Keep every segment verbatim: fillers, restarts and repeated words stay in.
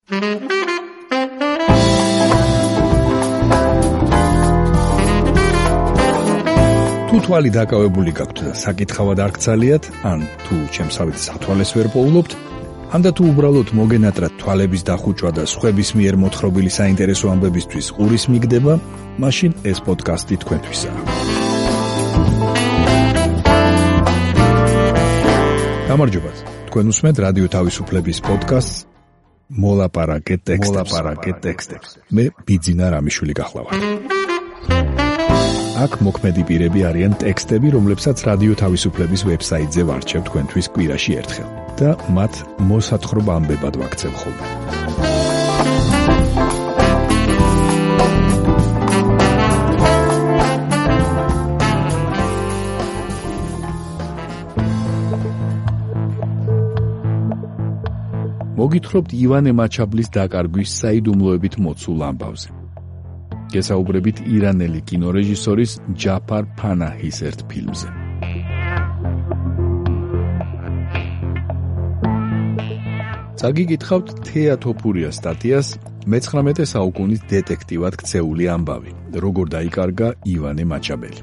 თუ თვალი დაკავებული გაქვთ და საკითხავად არ გცალიათ, ან თუ ჩემსავით სათვალეს ვერ პოულობთ, ან და თუ უბრალოდ მოგენატრათ თვალების დახუჭვა და სხვების მიერ მოთხრობილი საინტერესო ამბებისთვის ყურის მიგდება, მაშინ ეს პოდკასტი თქვენთვისაა. გამარჯობათ, თქვენ უსმენთ რადიო თავისუფლების პოდკასტს მოლაპარაკე ტექსტებს. მე ბიძინა რამიშვილი გახლავართ. აქ მოქმედი პირები არიან ტექსტები, რომლებსაც რადიო თავისუფლების ვებსაიტზე ვარჩევ თქვენთვის კვირაში ერთხელ და მათ მოსათხრობ ამბებად ვაქცევ ხოლმე. მოგითხრობთ ივანე მაჩაბლის დაკარგვის საიდუმლოებით მოცულ ამბავზე. გესაუბრებით ირანელი კინორეჟისორის ჯაფარ ფანაჰის ერთ ფილმზე. წაგიგითხავთ თეა თოფურიას სტატიას მეცხრამეტე საუკუნის დეტექტივად ქცეული ამბავი, როგორ დაიკარგა ივანე მაჩაბელი.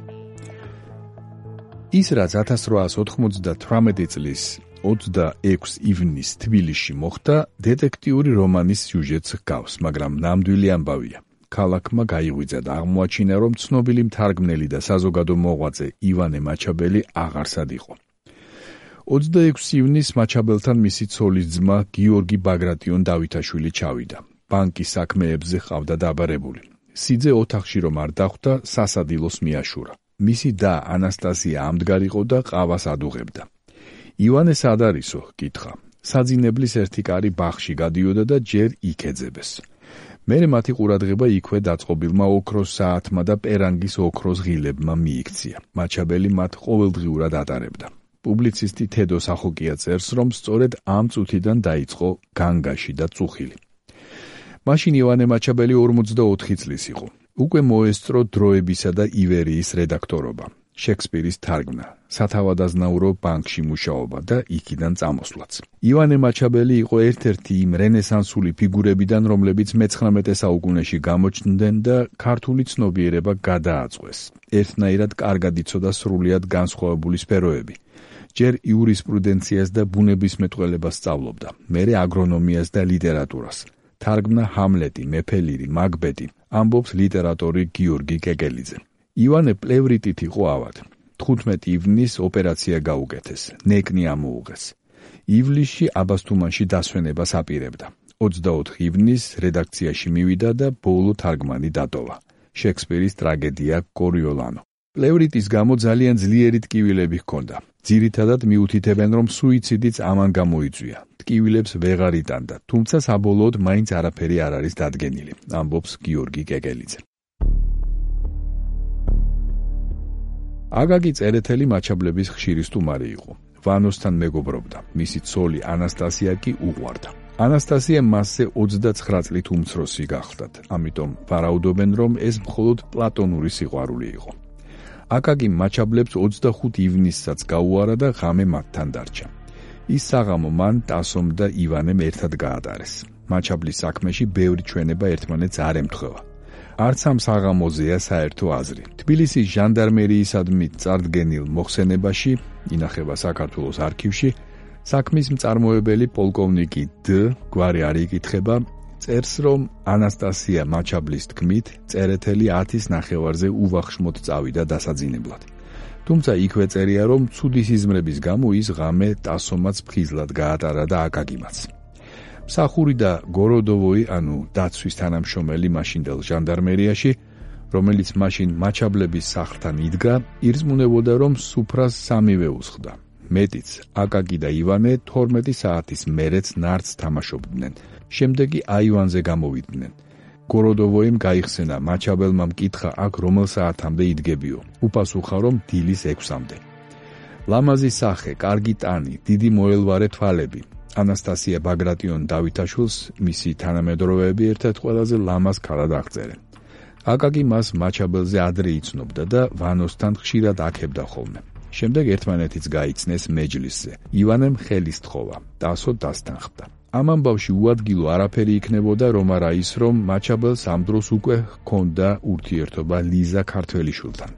ის რაც ათას რვაას ოთხმოცდათვრამეტი წლის ოცდაექვსი ივნისს თბილისში მოხდა, დეტექტიური რომანის სიუჟეტს ჰგავს, მაგრამ ნამდვილი ამბავია. ქალაქმა გაიღვიძა და აღმოაჩინა, რომ ცნობილი მთარგმნელი და საზოგადო მოღვაწე ივანე მაჩაბელი აღარსად იყო. ოცდაექვსი ივნისს მაჩაბელთან მისი ცოლის ძმა გიორგი ბაგრატიონ დავითაშვილი ჩავიდა. ბანკის საქმეებზე ჰყავდა დაბარებული. სიძე ოთახში რომ არ დახვდა, სასადილოს მიაშურა. მისი და ანასტასია ამდგარიყო და ყავას ადუღებდა. ივანე სად არისო? კითხა. საძინებლის ერთი კარი ბაღში გადიოდა და ჯერ იქ ეძებეს. მერე მათი ყურადღება იქვე დაწყობილმა ოქროს საათმა და პერანგის ოქროს ღილებმა მიიქცია. მაჩაბელი მათ ყოველდღიურად ატარებდა. პუბლიცისტი თედო სახოკია წერს, რომ სწორედ ამ წუთიდან დაიწყო განგაში და წუხილი. მაშინ ივანე მაჩაბელი ორმოცდაოთხი წლის იყო. უკვე მოესწრო დროებისა და ივერიის რედაქტორობა, შექსპირის თარგმნა, სათავადაზნაურო ბანკში მუშაობა და იქიდან წამოსვლაც. ივანე მაჩაბელი იყო ერთ-ერთი იმ რენესანსული ფიგურებიდან, რომლებიც მეცხრამეტე საუკუნეში გამოჩნდნენ და ქართული ცნობიერება გადააწყვეს. ერთნაირად კარგად იცოდა სრულიად განსხვავებული სფეროები. ჯერ იურისპრუდენციას და ბუნებისმეტყველებას სწავლობდა, მერე აგრონომიას და ლიტერატურას. თარგმნა ჰამლეტი, მეფე ლირი, მაკბეტი, ამბობს ლიტერატორი გიორგი კეკელიძე. ივანე პლევრიტით იყო ავად. თხუთმეტი ივნისს ოპერაცია გაუკეთეს, ნეკნი ამოუღეს. ივლისში აბასთუმანში დასვენებას აპირებდა. ოცდაოთხი ივნისს რედაქციაში მივიდა და ბოლო თარგმანი დატოვა. შექსპირის ტრაგედია კორიოლანო. პლევრიტის გამო ძალიან ძლიერი ტკივილები ჰქონდა. ძირითადად მიუთითებენ, რომ სუიციდიც ამან გამოიწვია. ტკივილებს ვეღარ იტანდა, თუმცა საბოლოოდ მაინც არაფერი არ არის დადგენილი, ამბობს გიორგი კეკელიძე. აგაგი წერეთელი მაჩაბლების ხშირი სტუმარი იყო. ვანოსთან მეგობრობდა, მისი ცოლი ანასტასია კი უყვარდა. ანასტასია მასზე ოცდაცხრა წლით უმცროსი გახლდათ, ამიტომ ვარაუდობენ, რომ ეს მხოლოდ პლატონური სიყვარული იყო. აკაკი მაჩაბლებს ოცდახუთი ივნისსაც გაუარა და ღამე მათთან დარჩა. ის საღამო მან ტასომ და ივანემ ერთად გაატარეს. მაჩაბლის საქმეში ბევრი ჩვენება ერთმანეთს არ ემთხვევა. არც ამ საღამოზეა საერთო აზრი. თბილისის ჟანდარმერიისადმი წარდგენილ მოხსენებაში, ინახება საქართველოს არქივში, საქმის მწარმოებელი პოლკოვნიკი დ, გვარი არ იკითხება, წერს, რომ ანასტასია მაჩაბლის თქმით, წერეთელი ათის ნახევარზე უვახშმოდ წავიდა დასაძინებლად. თუმცა იქვე წერია, რომ ცუდი სიზმრების გამო ის ღამე ტასომაც ფხიზლად გაატარა და აკაკიმაც. მსახური და გოროდოვოი, ანუ დაცვის თანამშრომელი მაშინდელ ჟანდარმერიაში, რომელიც მაშინ მაჩაბლების სახლთან იდგა, ირწმუნებოდა, რომ სუფრას სამივე უსხდა. მეტიც, აკაკი და ივანე თორმეტი საათის მერეც ნარდს თამაშობდნენ. შემდეგ კი აივანზე გამოვიდნენ. გოროდოვოიმ გაიხსენა, მაჩაბელმა მკითხა, აქ რომელ საათამდე იდგებიო. უპასუხა, რომ დილის ექვსამდე. ლამაზი სახე, კარგი ტანი, დიდი მოელვარე თვალები. ანასტასია ბაგრატიონ დავითაშვილს მისი თანამედროვეები ერთ-ერთ ყველაზე ლამაზ ქალად აღწერენ. აკაკი მას მაჩაბელზე ადრე იცნობდა და ვანოსთან ხშირად აქებდა ხოლმე. შემდეგ ერთმანეთიც გაიცნეს მეჯლისზე. ივანემ ხელის თხოვა, ტასო დასთანხმდა. ამ ამბავში უადგილო არაფერი იქნებოდა რომ არა ის, რომ მაჩაბელს ამ დროს უკვე ჰქონდა ურთიერთობა ლიზა ქართველიშვილთან.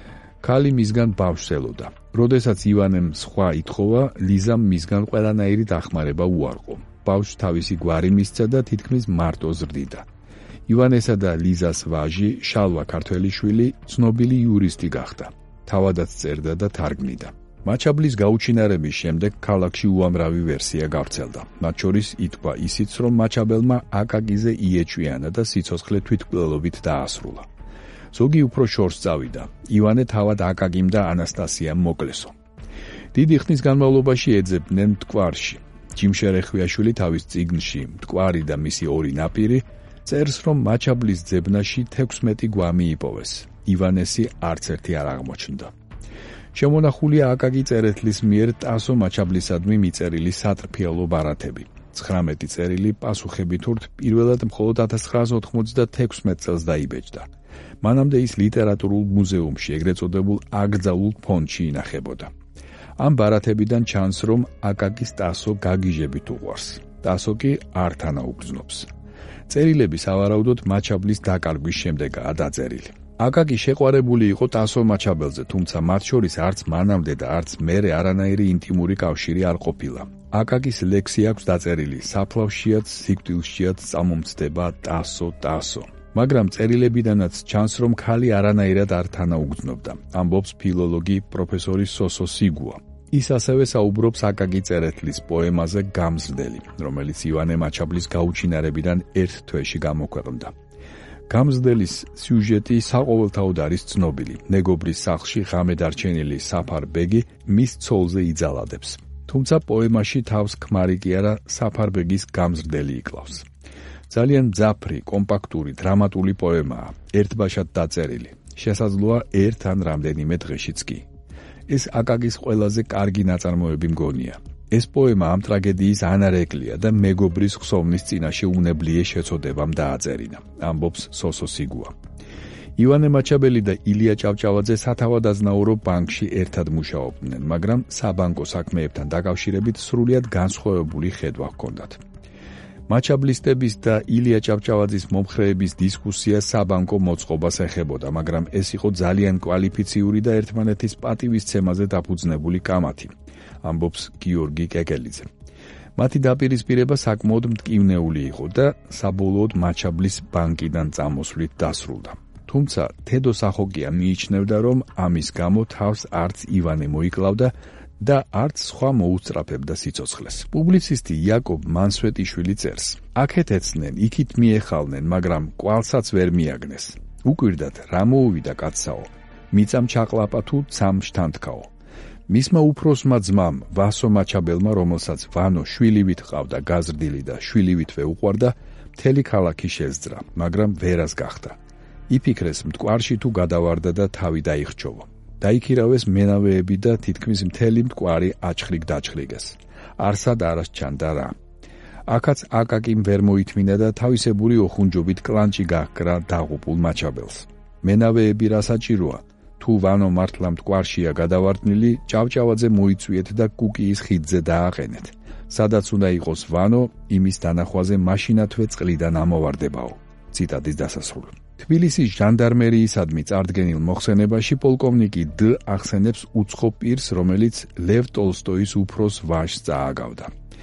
ქალი მისგან ბავშვს ელოდა. როდესაც ივანემ სხვა ითხოვა, ლიზამ მისგან ყველანაირი დახმარება უარყო. ბავშვს თავისი გვარი მისცა და თითქმის მარტო ზრდიდა. ივანესა და ლიზას ვაჟი, შალვა ქართველიშვილი, ცნობილი იურისტი გახდა. თავადაც წერდა და თარგმნიდა. მაჩაბლის გაუჩინარების შემდეგ ქალაქში უამრავი ვერსია გავრცელდა. მათ შორის ითქვა ისიც, რომ მაჩაბელმა აკაკიზე იეჭვიანა და სიცოცხლე თვითმკვლელობით დაასრულა. ზოგი უფრო შორს წავიდა. ივანე თავად აკაკიმ და ანასტასიამ მოკლესო. დიდი ხნის განმავლობაში ეძებდნენ მტკვარში. ჯიმშერეხვიაშვილი თავის წიგნში მტკვარი და მისი ორი ნაპირი წერს, რომ მაჩაბლის ძებნაში თექვსმეტი გვამი იპოვეს. ივანესი არც ერთი არ აღმოჩნდა. შემონახულია აკაკი წერეთლის მიერ ტასო მაჩაბლისადმი მიწერილი სატრფიალო ბარათები. ცხრამეტი წერილი პასუხებითურთ პირველად მხოლოდ ათას ცხრაას ოთხმოცდათექვსმეტ წელს დაიბეჭდა. მანამდე ის ლიტერატურულ მუზეუმში, ეგრეთ წოდებულ აკრძალულ ფონდში ინახებოდა. ამ ბარათებიდან ჩანს, რომ აკაკის ტასო გაგიჟებით უყვარს. ტასო კი არ თანაუგრძნობს. წერილები სავარაუდოდ მაჩაბლის დაკარგვის შემდეგაა დაწერილი. აკაკი შეყვარებული იყო ტასო მაჩაბელზე, თუმცა მათ შორის არც მანამდე და არც მერე არანაირი ინტიმური კავშირი არ ყოფილა. აკაკის ლექსი აქვს დაწერილი საფლავშიაც, სიკვდილშიაც წამომცდება ტასო, ტასო. მაგრამ წერილებიდანაც ჩანს, რომ ქალი არანაირად არ თანაუგრძნობდა, ამბობს ფილოლოგი პროფესორი სოსო სიგუა. ის ასევე საუბრობს აკაკი წერეთლის პოემაზე გამზრდელი, რომელიც ივანე მაჩაბლის გაუჩინარებიდან ერთ თვეში გამოქვეყნდა. გამზრდელის სიუჟეტი საყოველთაოდ არის ცნობილი. მეგობრის სახლში ღამე დარჩენილი საფარ ბეგი მის ცოლზე იძალადებს. თუმცა პოემაში თავს ქმარი კი არა საფარ ბეგის გამზრდელი იკლავს. ძალიან მძაფრი, კომპაქტური, დრამატული პოემაა, ერთბაშად დაწერილი. შესაძლოა ერთ ან რამდენიმე დღეშიც კი. ეს აკაკის ყველაზე კარგი ნაწარმოები მგონია. ეს პოემა ამ ტრაგედიის ანარეკლია და მეგობრის ხსოვნის წინაშე უნებლიე შეწოდებამ დააწერინა, ამბობს სოსო სიგუა. ივანე მაჩაბელი და ილია ჭავჭავაძე სათავადაზნაურო ბანკში ერთად მუშაობდნენ, მაგრამ საბანკო საქმეებთან დაკავშირებით სრულიად განსხვავებული ხედვა ჰქონდათ. მაჩაბლისტების და ილია ჭავჭავაძის მომხრეების დისკუსია საბანკო მოწყობას ეხებოდა, მაგრამ ეს იყო ძალიან კვალიფიციური და ერთმანეთის პატივისცემაზე დაფუძნებული კამათი, ამბობს გიორგი კეკელიძე. მათი დაპირისპირება საკმაოდ მტკივნეული იყო და საბოლოოდ მაჩაბლის ბანკიდან წამოსვლით დასრულდა. თუმცა თედო სახოკია მიიჩნევდა, რომ ამის გამო თავს არც ივანე მოიკლავდა და არც სხვა მოუსწრაფებდა სიცოცხლეს. პუბლიცისტი იაკობ მანსვეტიშვილი წერს: აქეთ ეცნენ, იქით მიეხალნენ, მაგრამ კვალსაც ვერ მიაგნეს. უკვირდათ, რა მოუვიდა კაცსაო, მიწამ ჩაყლაპა თუ ცამ შთანთქაო. მისმა უფროსმა ძმამ, ვასო მაჩაბელმა, რომელსაც ვანო შვილივით ყავდა გაზრდილი და შვილივითვე უყვარდა, მთელი ქალაქი შეძძრა, მაგრამ ვერას გახდა. იფიქრეს მტკვარში თუ გადავარდა და თავი დაიხჩოვა. დაიქირავეს მენავეები და თითქმის მთელი მტკვარი აჩხრიგ-დაჩხრიგეს. არსად არას ჩანდა რა. აქაც აკაკიმ ვერ მოითმინა და თავისებური ოხუნჯობით კლანჭი გაჰკრა დაღუპულ მაჩაბელს. მენავეები რა საჭიროა? თუ ვანო მართლა მტკვარშია გადავარდნილი, ჭავჭავაძე მოიწვიეთ და კუკიის ხიდზე დააყენეთ. სადაც უნდა იყოს ვანო, იმის დანახვაზე მაშინათვე წყლიდან ამოვარდებაო. ციტატის დასასრული. თბილისის ჟანდარმერიისადმი წარდგენილ მოხსენებაში პოლკოვნიკი დ ახსენებს უცხო პირს, რომელიც ლევ ტოლსტოის უფროს ვაჟს წააგავდა.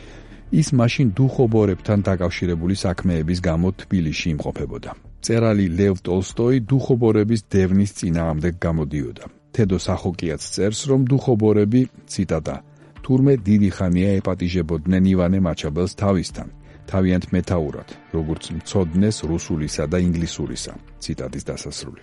ის მაშინ დუხობორებთან დაკავშირებული საქმეების გამო თბილისში იმყოფებოდა. მწერალი ლევ ტოლსტოი დუხობორების დევნის წინააღმდეგ გამოდიოდა. თედო სახოკიაც წერს, რომ დუხობორები, ციტატა, თურმე დიდი ხანია ეპატიჟებოდნენ ივანე მაჩაბელს თავისთან, თავიანთ მეთაურად, როგორც მცოდნეს რუსულისა და ინგლისურისა. ციტატის დასასრული.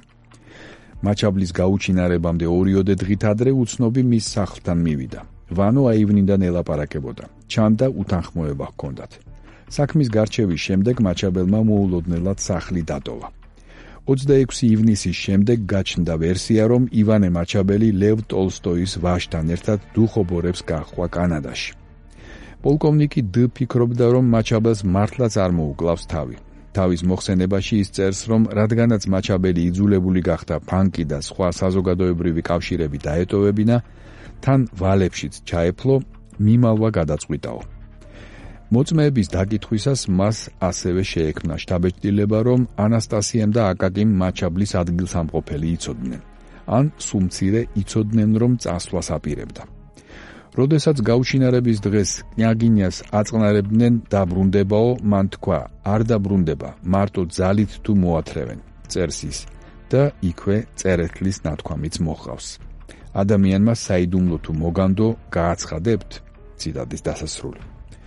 მაჩაბლის გაუჩინარებამდე ორიოდე დღით ადრე უცნობი მის სახლთან მივიდა. ვანო აივნიდან ელაპარაკებოდა. ჩანდა უთანხმოება ჰქონდათ. საქმის გარჩევის შემდეგ მაჩაბელმა მოულოდნელად სახლი დატოვა. ოცდაექვსი ივნისის შემდეგ გაჩნდა ვერსია, რომ ივანე მაჩაბელი ლევ ტოლსტოის ვაჟთან ერთად დუხობორებს გაჰყვა კანადაში. პოლკოვნიკი დ ფიქრობდა, რომ მაჩაბელს მართლაც არ მოუკლავს თავი. თავის მოხსენებაში ის წერს, რომ რადგანაც მაჩაბელი იძულებული გახდა ფანკი და სხვა საზოგადოებრივი კავშირები დაეტოვებინა, თან ვალებშიც ჩაეფლო, მიმალვა გადაწყვიტაო. მოწმეების დაკითხვისას მას ასევე შეექმნა შთაბეჭდილება, რომ ანასტასიამ და აკაკიმ მაჩაბლის ადგილსამყოფელი იცოდნენ. ან სულ მცირე იცოდნენ, რომ წასვლას აპირებდა. როდესაც გაუჩინარების დღეს კნიაგინიას აწყნარებდნენ დაბრუნდებაო, მან თქვა, არ დაბრუნდება, მარტო ძალით თუ მოათრევენ, წერს ის და იქვე წერეთლის ნათქვამიც მოჰყავს. ადამიანმა საიდუმლო თუ მოგანდო გააცხადებთ, ციტატის დასასრული.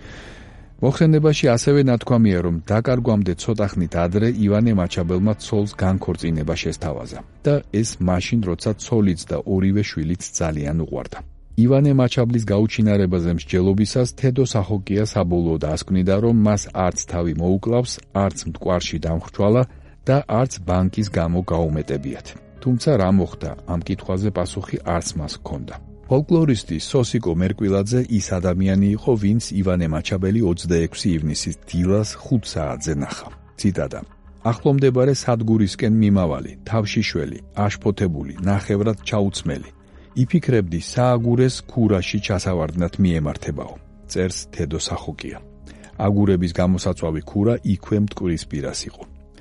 მოხსენებაში ასევე ნათქვამია, რომ დაკარგვამდე ცოტა ხნით ადრე ივანე მაჩაბელმა ცოლს განქორწინება შესთავაზა და ეს მაშინ, როცა ცოლიც და ორივე შვილიც ძალიან უყვარდა. ივანე მაჩაბლის გაუჩინარებაზე მსჯელობისას თედო სახოკია საბოლოოდ ასკვნიდა, რომ მას არც თავი მოუკლავს, არც მტკვარში დამხრჩვალა და არც ბანკის გამო გაუმეტებიათ. თუმცა რა მოხდა, ამ კითხვაზე პასუხი არც მას ჰქონდა. ფოლკლორისტი სოსიკო მერკვილაძე ის ადამიანი იყო, ვინც ივანე მაჩაბელი ოცდაექვსი ივნისის დილას ხუთ საათზე ნახა. ციტატა: ახლომდებარე სადგურისკენ მიმავალი, თავშიშველი, აშფოთებული, ნახევრად ჩაუცმელი. იფიქრებდი სააგურეს ქურაში ჩასავარდნად მიემართებაო, წერს თედო სახოკია. აგურების გამოსაწვავი ქურა იქვე მტკვრის პირას იყო.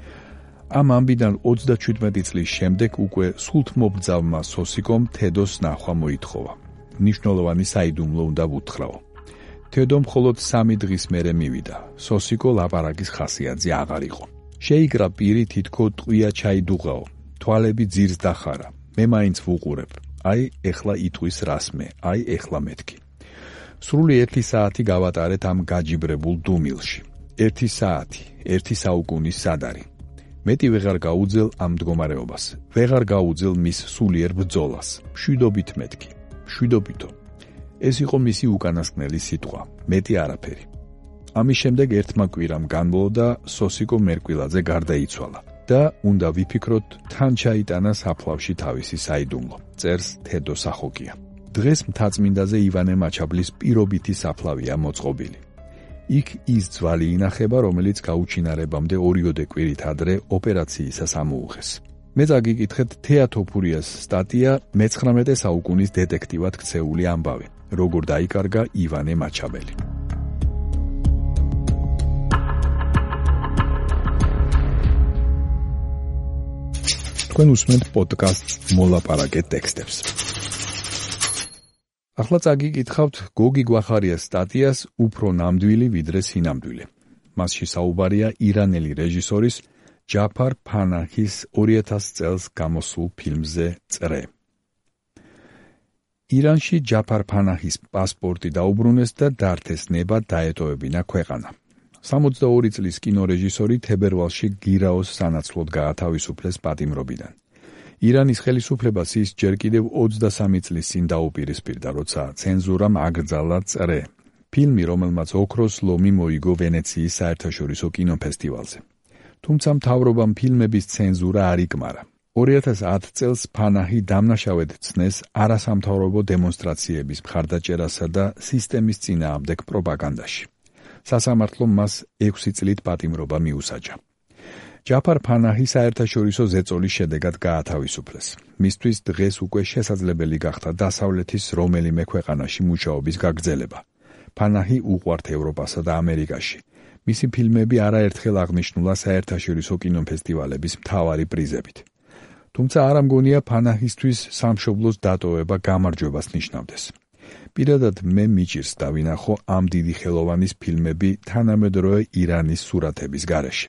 ამ ამბიდან ოცდაჩვიდმეტი წლის შემდეგ უკვე სულთმობრძავმა სოსიკომ თედოს ნახვა მოითხოვა. მნიშვნელოვანი საიდუმლო უნდა ვუთხრაო. თედო მხოლოდ სამი დღის მერე მივიდა. სოსიკო ლაპარაკის ხასიათზე აღარ იყო. შეიკრა პირი, თითქო ტყვია ჩაიდუღაო. თვალები ძირს დახარა. მე მაინც ვუყურებ. აი ეხლა იტყვის რასმე, აი ეხლა მეთქი. სრული ერთი საათი გავატარეთ ამ გაჯიბრებულ დუმილში. ერთი საათი, ერთი საუკუნის სადარი. მეტი ვეღარ გაუძელ ამ მდგომარეობას. ვეღარ გაუძელ მის სულიერ ბრძოლას. მშვიდობით მეთქი. მშვიდობითო. ეს იყო მისი უკანასკნელი სიტყვა. მეტი არაფერი. ამის შემდეგ ერთმა კვირამ განმავლო და სოსიკო მერკვილაძე გარდაიცვალა. და უნდა ვიფიქროთ, თან ჩაიტანა საფლავში თავისი საიდუმლო, წერს თედო სახოკია. დღეს მთაწმინდაზე ივანე მაჩაბლის პირობითი საფლავია მოწყობილი. იქ ის ძვალი ინახება, რომელიც გაუჩინარებამდე ორიოდე კვირით ადრე ოპერაციისას ამოუღეს. მე წაგიკითხეთ თეატოფურიას სტატია მეცხრამეტე საუკუნის დეტექტივად ქცეული ამბავი, როგორ დაიკარგა ივანე მაჩაბელი. თქვენ უსმენთ პოდკასტს მოლაპარაკე ტექსტებს. ახლა წაგიკითხავთ გოგი გვახარიას სტატიას უფრო ნამდვილი ვიდრე სინამდვილე. მასში საუბარია ირანელი რეჟისორის ჯაფარ ფანაჰის ორი ათასი წელს გამოსულ ფილმზე წრე. ირანში ჯაფარ ფანაჰის პასპორტი დაუბრუნეს და დართეს ნება დაეტოვებინა ქვეყანა. სამოცდაორი წლის კინორეჟისორი თებერვალში გირაოს სანაცვლოდ გაათავისუფლეს პატიმრობიდან. ირანის ხელისუფლებას ის ჯერ კიდევ ოცდასამი წლის წინ დაუპირისპირდა, როცა ცენზურამ აკრძალა წრე, ფილმი, რომელმაც ოქროს ლომი მოიგო ვენეციის საერთაშორისო კინოფესტივალზე. თუმცა მთავრობამ ფილმების ცენზურა არ იკმარა. ორი ათას ათი წელს ფანაჰი დამნაშავედ ცნეს არასამთავრობო დემონსტრაციების მხარდაჭერასა და სისტემის წინააღმდეგ პროპაგანდაში. სასამართლომ მას ექვსი წლით პატიმრობა მიუსაჯა. ჯაფარ ფანაჰი საერთაშორისო ზეწოლის შედეგად გაათავისუფლეს. მისთვის დღეს უკვე შესაძლებელი გახდა დასავლეთის რომელიმე ქვეყანაში მუშაობის გაგრძელება. ფანაჰი უყვართ ევროპასა და ამერიკაში. მისი ფილმები არაერთხელ აღნიშნულა საერთაშორისო კინოფესტივალების მთავარი პრიზებით. თუმცა არ ამგონია ფანაჰისთვის სამშობლოს დატოვება გამარჯვებას ნიშნავდეს. პირადად მე მიჭირს დავინახო ამ დიდი ხელოვანის ფილმები თანამედროვე ირანის სურათების გარეშე.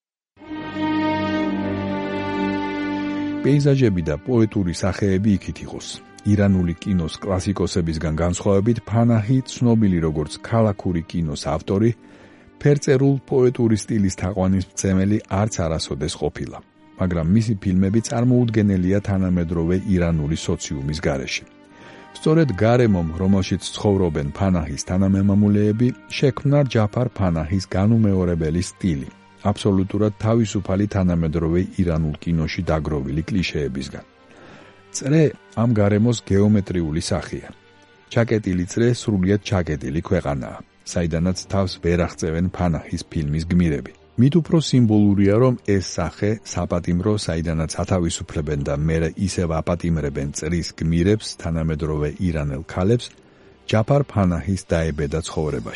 პეიზაჟები და პოეტური სახეები იქით იყოს. ირანული კინოს კლასიკოსებისგან განსხვავებით, ფანაჰი ცნობილი როგორც ქალაქური კინოს ავტორი, ფერწერულ პოეტური სტილის თაყვანისმცემელი არც არასოდეს ყოფილა, მაგრამ მისი ფილმები წარმოუდგენელია თანამედროვე ირანული სოციუმის გარეშე. სწორედ გარემომ, რომელშიც ცხოვრობენ ფანაჰის თანამემამულეები, შექმნა ჯაფარ ფანაჰის განუმეორებელი სტილი, აბსოლუტურად თავისუფალი თანამედროვე ირანულ კინოში დაგროვილი კლიშეებისგან. წრე ამ გარემოს გეომეტრიული სახეა. ჩაკეტილი წრე სრულიად ჩაკეტილი ქვეყანაა, საიდანაც თავს ვერ აღწევენ ფანაჰის ფილმის გმირები. მით უფრო სიმბოლურია, რომ ეს სახე საპატიმრო, საიდანაც ათავისუფლებენ და მერე ისევ აპატიმრებენ წრის გმირებს, თანამედროვე ირანელ ქალებს, ჯაფარ ფანაჰის დაებედა ცხოვრებაში.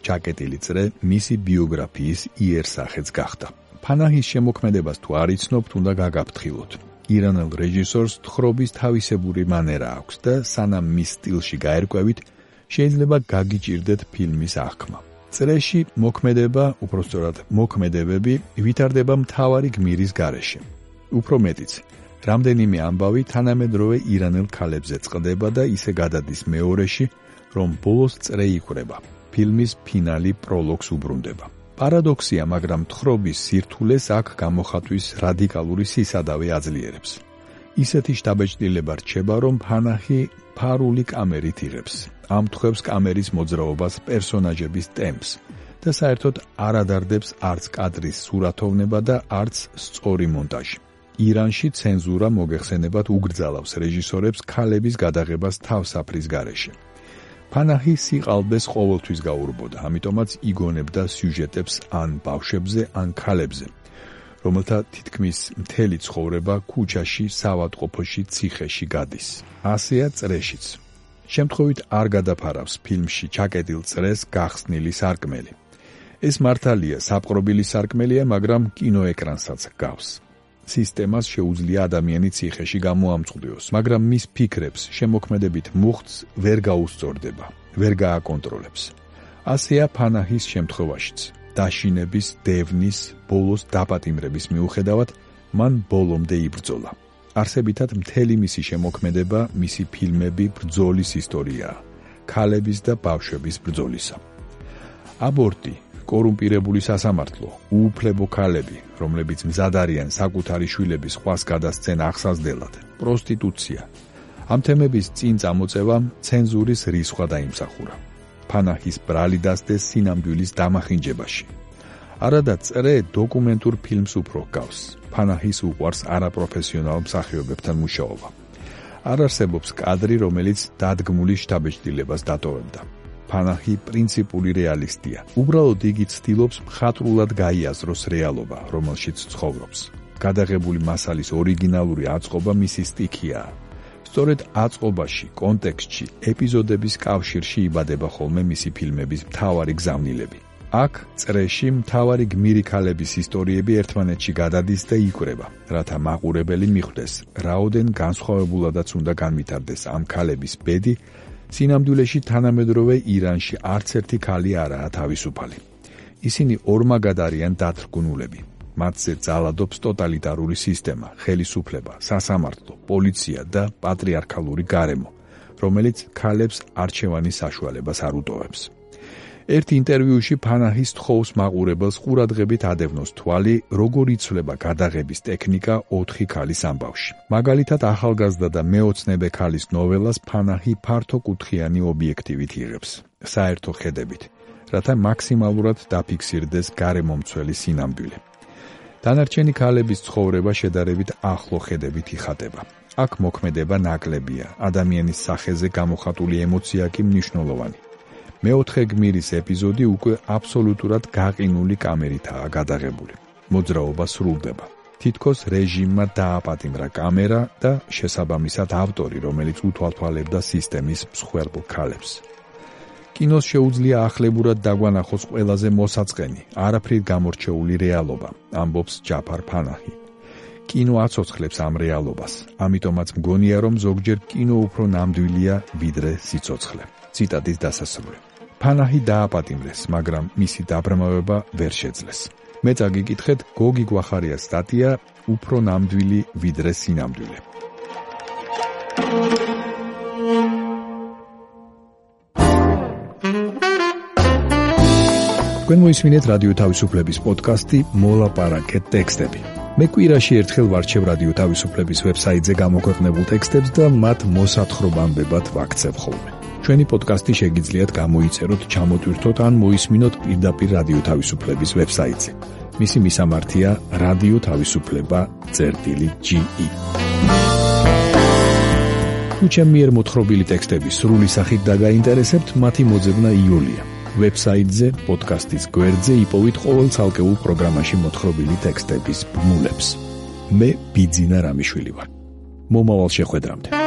ჩაკეტილი წრე მისი ბიოგრაფიის იერსახეც გახდა. ფანაჰის შემოქმედებას თუ არ იცნობთ, უნდა გაგაფრთხილოთ. ირანელ რეჟისორს თხრობის თავისებური მანერა აქვს და სანამ მის სტილში გაერკვევით, შეიძლება გაგიჭირდეთ ფილმის აღქმა. წრეში მოქმედება, უпростоრად მოქმედებები ვითარდება მთავარი გმირის გარეშე. უფრო მეტიც, რამდენიმე ამბავი თანამედროვე ირანელ ქალებზე წყდება და ისე გადადის მეორეში, რომ ბოლოს წრე იკვრება. ფილმის ფინალი პროლოგს უბრუნდება. პარადოქსია, მაგრამ თხრობის სირთულეს აქ გამოხატვის რადიკალური სისადავე აძლიერებს. ისეთი შთაბეჭდილება რჩება, რომ ფანაჰი ფარული კამერით იღებს. ამთხვევს კამერის მოძრაობას, პერსონაჟების ტემპს და საერთოდ არ ადარდებს არც კადრის სურათოვნება და არც სწორი მონტაჟი. ირანში ცენზურა მოგეხსენებათ უგრძალავს რეჟისორებს ქალების გადაღებას თავსაფრის გარეშე. ფანაჰი სიყალბეს ყოველთვის გაურბოდა, ამიტომაც იგონებდა სიუჟეტებს ან ბავშვებზე, ან ქალებზე, რომელთა თითქმის მთელი ცხოვრება ქუჩაში, საავადმყოფოში, ციხეში გადის. ასეა წრეშიც. შემთხვევით არ გადაფარავს ფილმში ჩაკეტილ წრეს გახსნილი სარკმელი. ეს მართალია საპყრობილი სარკმელია, მაგრამ კინოეკრანსაც გავს. სისტემას შეუძლია ადამიანი ციხეში გამოამწყდიოს, მაგრამ მის ფიქრებს, შემოქმედებით მუხტს ვერ გაუსწორდება, ვერ გააკონტროლებს. ასეა ფანაჰის შემთხვევაშიც. დაშინების, დევნის, ბოლოს დაპატიმრების მიუხედავად, მან ბოლომდე იბრძოლა. არსებითად მთელი მისი შემოქმედება, მისი ფილმები ბრძოლის ისტორიაა, ქალების და ბავშვების ბრძოლისა. აბორტი, კორუმპირებული სასამართლო, უუფლებო ქალები, რომლებიც მზად არიან საკუთარი შვილების ხვას გადასცენ აღსაზრდელად, პროსტიტუცია. ამ თემების წინ წამოწევამ ცენზურის რისხვა დაიმსახურა. ფანაჰის ბრალი დასდეს სინამდვილის დამახინჯებაში. არადა წრე დოკუმენტურ ფილმს უფრო ჰგავს. ფანაჰის უყვარს არაპროფესიონალ მსახიობებთან მუშაობა. არ არსებობს კადრი, რომელიც დადგმული შთაბეჭდილებას დატოვებდა. ფანაჰი პრინციპული რეალისტია. უბრალოდ იგი ცდილობს მხატვრულად გაიაზროს რეალობა, რომელშიც ცხოვრობს. გადაღებული მასალის ორიგინალური აწყობა მისი სტიქიაა. სწორედ აწყობაში, კონტექსტში, ეპიზოდების კავშირში იბადება ხოლმე მისი ფილმების მთავარი გზავნილები. აქ წრეში მთავარი გმირი ქალების ისტორიები ერთმანეთში გადადის და იკვრება, რათა მაყურებელი მიხვდეს, რაოდენ განსხვავებულადაც უნდა განვითარდეს ამ ქალების ბედი. სინამდვილეში თანამედროვე ირანში არც ერთი ქალი არაა თავისუფალი. ისინი ორმაგად არიან დათრგუნულები. მათზე ძალადობს ტოტალიტარული სისტემა, ხელისუფლება, სასამართლო, პოლიცია და პატრიარქალური გარემო, რომელიც ქალებს არჩევანის საშუალებას არ უტოვებს. ერთ ინტერვიუში ფანაჰის თხოვს მაყურებელს ყურადღებით ადევნოს თვალი, როგორ იცვლება გადაღების ტექნიკა ოთხი ქალის ამბავში. მაგალითად, ახალგაზრდა და მეოცნებე ქალის ნოველას ფანაჰი ფართოკუთხიანი ობიექტივით იღებს, საერთო ხედებით, რათა მაქსიმალურად დაფიქსირდეს გარემომცველი სინამდვილე. დანარჩენი ქალების ცხოვრება შედარებით ახლო ხედებით იხატება. აქ მოქმედება ნაკლებია, ადამიანის სახეზე გამოხატული ემოცია კი მნიშვნელოვანი. მეოთხე გმირის ეპიზოდი უკვე აბსოლუტურად გაყინული კამერითაა გადაღებული. მოძრაობა სრულდება. თითქოს რეჟიმმა დააპატიმრა კამერა და შესაბამისად ავტორი, რომელიც უთვალთვალებდა სისტემის მსხვერპლ ქალებს. კინოს შეუძლია ახლებურად დაგვანახოს ყველაზე მოსაწყენი, არაფრით გამორჩეული რეალობა, ამბობს ჯაფარ ფანაჰი. კინო აცოცხლებს ამ რეალობას, ამიტომაც მგონია, რომ ზოგჯერ კინო უფრო ნამდვილია, ვიდრე სიცოცხლე. ციტატის დასასრული. ფანაჰი დააპატიმრეს, მაგრამ მისი დაბრმავება ვერ შეძლეს. მე წაგიკითხეთ გოგი გვახარიას სტატია უფრო ნამდვილი ვიდრე სინამდვილე. თქვენ მოისმინეთ რადიო თავისუფლების პოდკასტი მოლაპარაკეთ ტექსტები. მე კვირაში ერთხელ ვარჩევ რადიო თავისუფლების ვებსაიტზე გამოქვეყნებულ ტექსტებს და მათ მოსათხრობამდებად ვაქცევ ხოლმე. ჩვენი პოდკასტი შეგიძლიათ გამოიწეროთ, ჩამოტვირთოთ ან მოისმინოთ პირდაპირ რადიო თავისუფლების ვებსაიტზე. მისი მისამართია რადიო თავისუფლება წერტილი ჯი ი. თუ ჩემი მიერ მოთხრობილი ტექსტები სრული სახით დაგაინტერესებთ, მათი მოძებნა იოლია. ვებსაიტზე, პოდკასტის გვერდზე იპოვით ყოველ ცალკეულ პროგრამაში მოთხრობილი ტექსტების ბმულებს. მე ბიძინა რამიშვილი ვარ. მომავალ შეხვედრამდე.